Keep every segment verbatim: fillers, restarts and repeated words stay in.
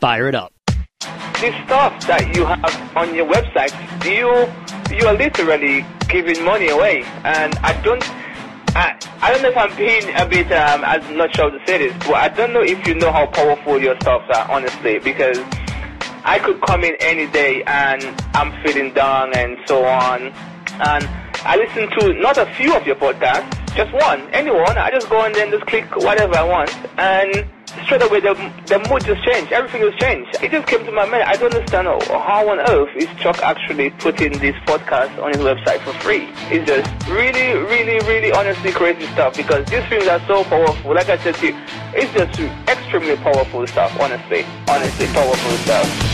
Fire it up. This stuff that you have on your website, you you are literally giving money away, and I don't. I, I don't know if I'm being a bit, um, I'm not sure how to say this, but I don't know if you know how powerful your stuff are, honestly, because I could come in any day and I'm feeling down and so on, and I listen to not a few of your podcasts, just one, anyone, I just go on there and just click whatever I want, and straight away the, the mood just changed, everything has changed. It just came to my mind, I don't understand how on earth is Chuck actually putting this podcast on his website for free. It's just really, really, really honestly crazy stuff, because these things are so powerful. Like I said to you, it's just extremely powerful stuff, honestly. Honestly, powerful stuff.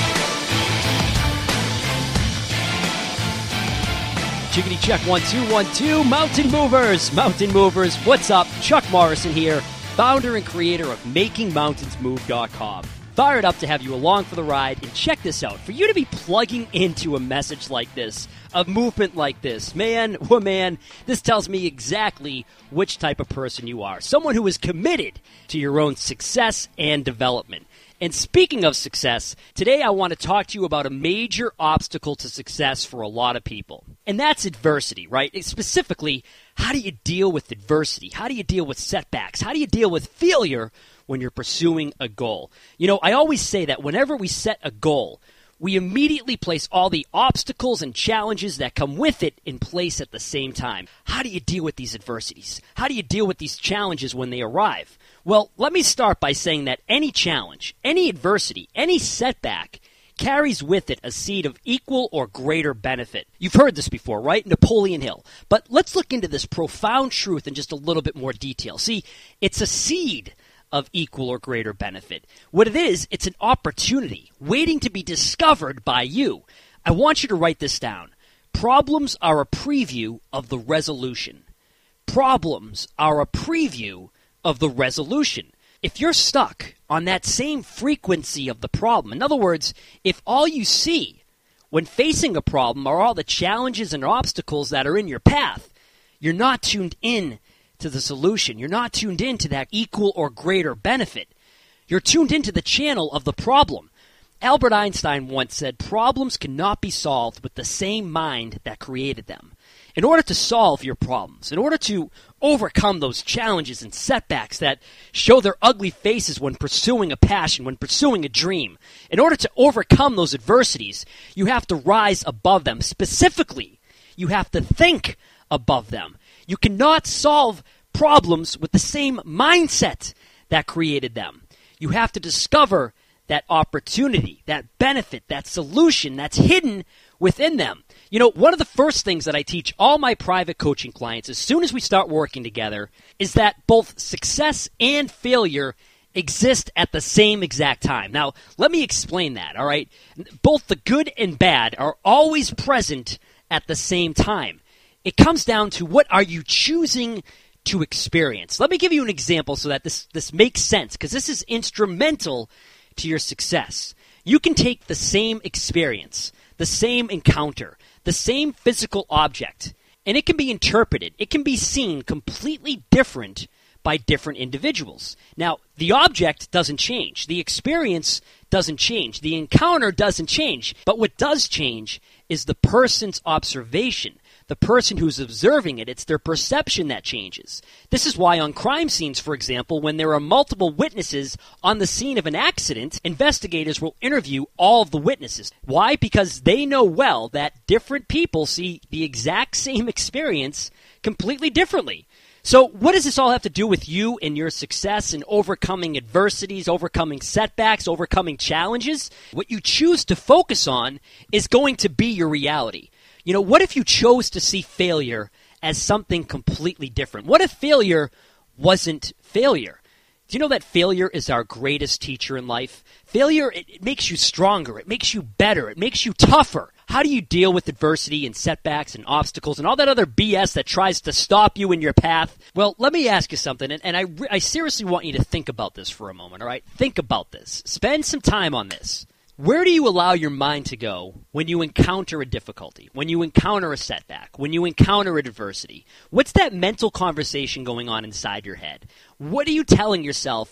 Chickadee check, one, two, one, two. Mountain Movers, Mountain Movers. What's up? Chuck Morrison here, founder and creator of Making Mountains Move dot com. Fired up to have you along for the ride, and check this out. For you to be plugging into a message like this, a movement like this, man, woman, this tells me exactly which type of person you are. Someone who is committed to your own success and development. And speaking of success, today I want to talk to you about a major obstacle to success for a lot of people. And that's adversity, right? It's specifically, how do you deal with adversity? How do you deal with setbacks? How do you deal with failure when you're pursuing a goal? You know, I always say that whenever we set a goal, we immediately place all the obstacles and challenges that come with it in place at the same time. How do you deal with these adversities? How do you deal with these challenges when they arrive? Well, let me start by saying that any challenge, any adversity, any setback carries with it a seed of equal or greater benefit. You've heard this before, right? Napoleon Hill. But let's look into this profound truth in just a little bit more detail. See, it's a seed of equal or greater benefit. What it is, it's an opportunity waiting to be discovered by you. I want you to write this down. Problems are a preview of the resolution. Problems are a preview of the resolution. If you're stuck on that same frequency of the problem, in other words, if all you see when facing a problem are all the challenges and obstacles that are in your path, you're not tuned in to the solution. You're not tuned in to that equal or greater benefit. You're tuned into the channel of the problem. Albert Einstein once said, problems cannot be solved with the same mind that created them. In order to solve your problems, in order to overcome those challenges and setbacks that show their ugly faces when pursuing a passion, when pursuing a dream, in order to overcome those adversities, you have to rise above them. Specifically, you have to think above them. You cannot solve problems with the same mindset that created them. You have to discover that opportunity, that benefit, that solution that's hidden within them. You know, one of the first things that I teach all my private coaching clients as soon as we start working together is that both success and failure exist at the same exact time. Now, let me explain that, all right? Both the good and bad are always present at the same time. It comes down to, what are you choosing to experience? Let me give you an example so that this, this makes sense, because this is instrumental to your success. You can take the same experience, the same encounter, the same physical object, and it can be interpreted, it can be seen completely different by different individuals. Now, the object doesn't change. The experience doesn't change. The encounter doesn't change. But what does change is the person's observation. The person who's observing it, it's their perception that changes. This is why on crime scenes, for example, when there are multiple witnesses on the scene of an accident, investigators will interview all of the witnesses. Why? Because they know well that different people see the exact same experience completely differently. So what does this all have to do with you and your success in overcoming adversities, overcoming setbacks, overcoming challenges? What you choose to focus on is going to be your reality. You know, what if you chose to see failure as something completely different? What if failure wasn't failure? Do you know that failure is our greatest teacher in life? Failure, it, it makes you stronger. It makes you better. It makes you tougher. How do you deal with adversity and setbacks and obstacles and all that other B S that tries to stop you in your path? Well, let me ask you something, and, and I, I seriously want you to think about this for a moment, all right? Think about this. Spend some time on this. Where do you allow your mind to go when you encounter a difficulty, when you encounter a setback, when you encounter adversity? What's that mental conversation going on inside your head? What are you telling yourself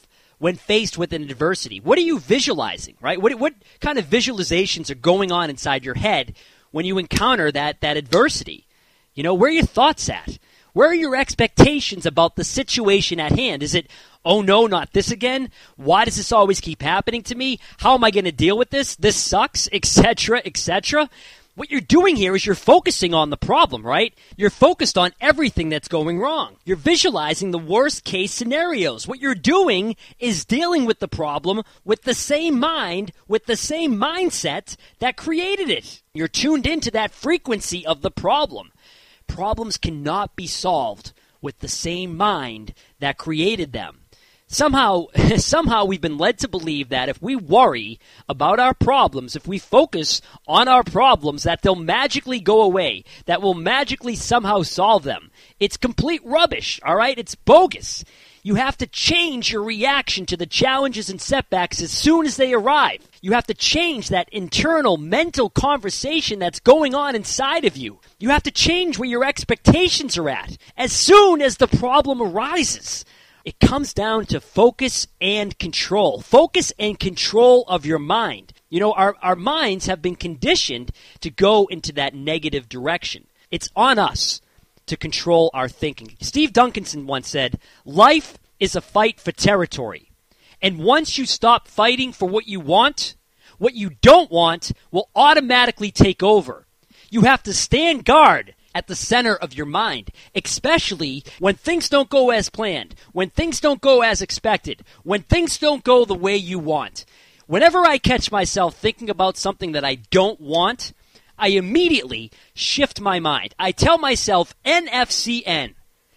when faced with an adversity? What are you visualizing, right? What, what kind of visualizations are going on inside your head when you encounter that, that adversity? You know, where are your thoughts at? Where are your expectations about the situation at hand? Is it, oh no, not this again? Why does this always keep happening to me? How am I going to deal with this? This sucks, et cetera, et cetera. What you're doing here is you're focusing on the problem, right? You're focused on everything that's going wrong. You're visualizing the worst case scenarios. What you're doing is dealing with the problem with the same mind, with the same mindset that created it. You're tuned into that frequency of the problem. Problems cannot be solved with the same mind that created them. Somehow, somehow we've been led to believe that if we worry about our problems, if we focus on our problems, that they'll magically go away, that we'll magically somehow solve them. It's complete rubbish, all right? It's bogus. You have to change your reaction to the challenges and setbacks as soon as they arrive. You have to change that internal mental conversation that's going on inside of you. You have to change where your expectations are at as soon as the problem arises. It comes down to focus and control. Focus and control of your mind. You know, our, our minds have been conditioned to go into that negative direction. It's on us to control our thinking. Steve Duncanson once said, life is a fight for territory. And once you stop fighting for what you want, what you don't want will automatically take over. You have to stand guard at the center of your mind, especially when things don't go as planned, when things don't go as expected, when things don't go the way you want. Whenever I catch myself thinking about something that I don't want, I immediately shift my mind. I tell myself N F C N,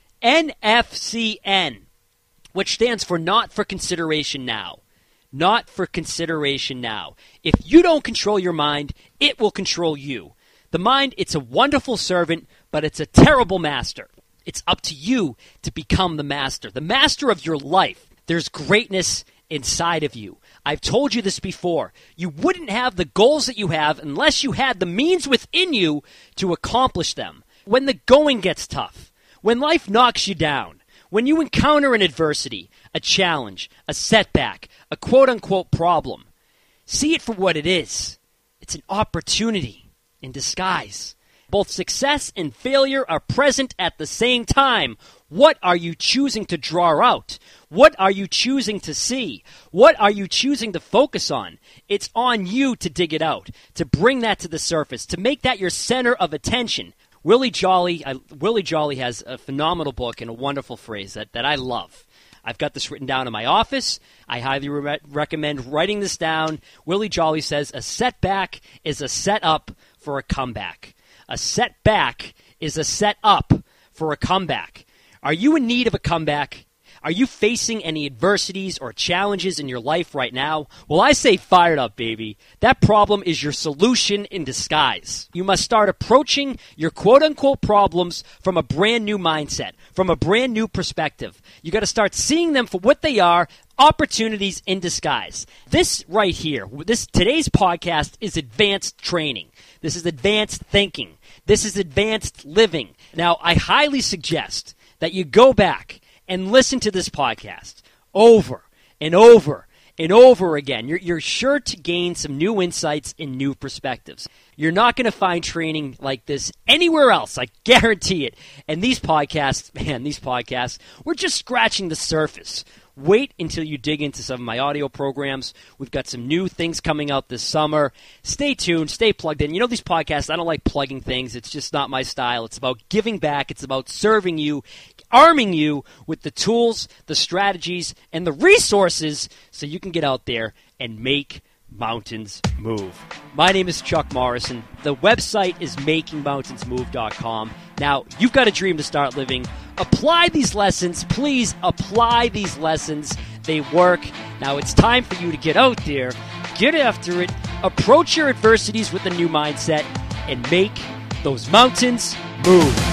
N F C N, which stands for not for consideration now. Not for consideration now. If you don't control your mind, it will control you. The mind, it's a wonderful servant, but it's a terrible master. It's up to you to become the master, the master of your life. There's greatness inside of you. I've told you this before. You wouldn't have the goals that you have unless you had the means within you to accomplish them. When the going gets tough, when life knocks you down, when you encounter an adversity, a challenge, a setback, a quote-unquote problem, see it for what it is. It's an opportunity in disguise. Both success and failure are present at the same time. What are you choosing to draw out? What are you choosing to see? What are you choosing to focus on? It's on you to dig it out, to bring that to the surface, to make that your center of attention. Willie Jolly, I, Willie Jolly has a phenomenal book and a wonderful phrase that, that I love. I've got this written down in my office. I highly re- recommend writing this down. Willie Jolly says, a setback is a setup for a comeback. A setback is a setup for a comeback. Are you in need of a comeback? Are you facing any adversities or challenges in your life right now? Well, I say fired up, baby. That problem is your solution in disguise. You must start approaching your quote-unquote problems from a brand new mindset, from a brand new perspective. You got to start seeing them for what they are, opportunities in disguise. This right here, this today's podcast is advanced training. This is advanced thinking. This is advanced living. Now, I highly suggest that you go back and listen to this podcast over and over and over again. You're, you're sure to gain some new insights and new perspectives. You're not going to find training like this anywhere else. I guarantee it. And these podcasts, man, these podcasts, we're just scratching the surface. Wait until you dig into some of my audio programs. We've got some new things coming out this summer. Stay tuned. Stay plugged in. You know, these podcasts, I don't like plugging things. It's just not my style. It's about giving back. It's about serving you, arming you with the tools, the strategies, and the resources so you can get out there and make mountains move. My name is Chuck Morrison. The website is making mountains move dot com. Now, you've got a dream to start living. Apply these lessons. Please apply these lessons. They work. Now it's time for you to get out there, get after it, approach your adversities with a new mindset, and make those mountains move.